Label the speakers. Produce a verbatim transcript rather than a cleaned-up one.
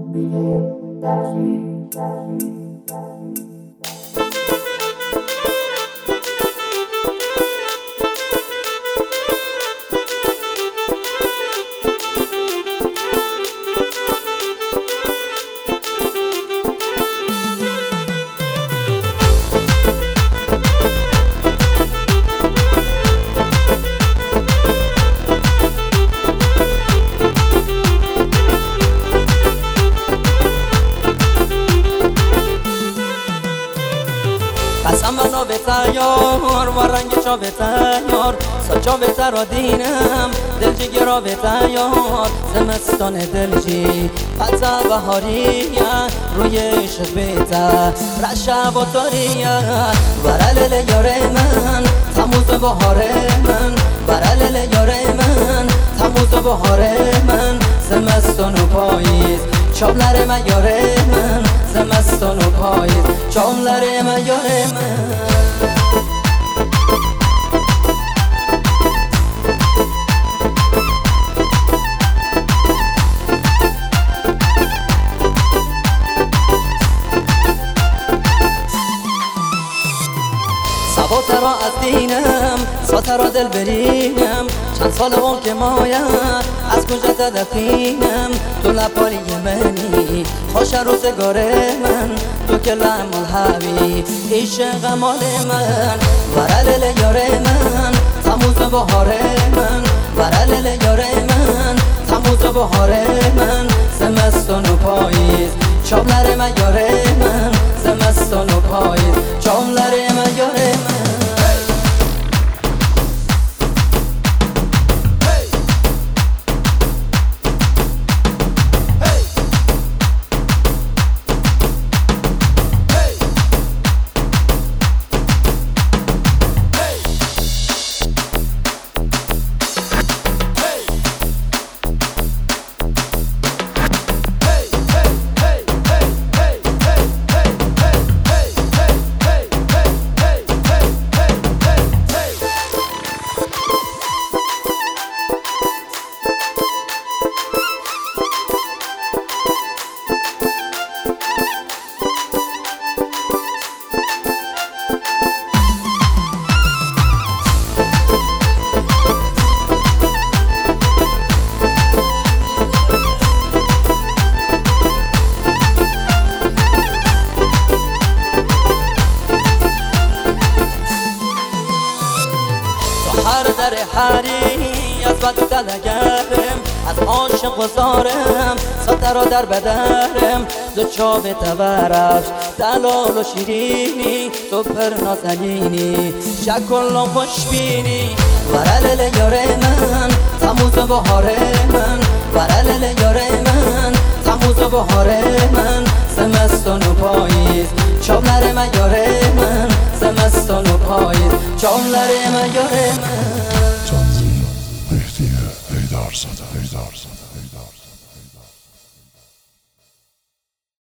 Speaker 1: قسم منو به تیار و رنگشو به تیار ساچا به تر دینم دل جگرا به تیار زمستان دلجی قطع بهاریه روی عشق بیته رشب و تاریه ورلل یار من تموز بهار من ورلل یار من تموز بهار من زمستان و پاییز چابلر من یار من زمستان و پاییز چابلر من یار من سبا را از دینم ساته را دل برینم چند سال اون که مایم از کجا تدفینم تو لپاری منی خوش روزگار من تو که لعمال حوی عشق مال من ورلل یار من تموز بهار من ورلل یار من تموز بهار من زمستان و پاییز چابلر من یار من زمستان و پاییز چابلر من یار من هر در حری از بد و دلگرم از عاشق و زارم ساته را در بدرم زو چاب تبرش دلال و شیرینی تو پر نازنینی شکل و خوشبینی ورلل یار من تموز بهار من ورلل یار من تموز بهار من زمستان و پاییز چابلر من یار من زمستان و پاییز چابلر من یار من
Speaker 2: Tanrı, ehdiye, eydar sada, eydar sada, eydar.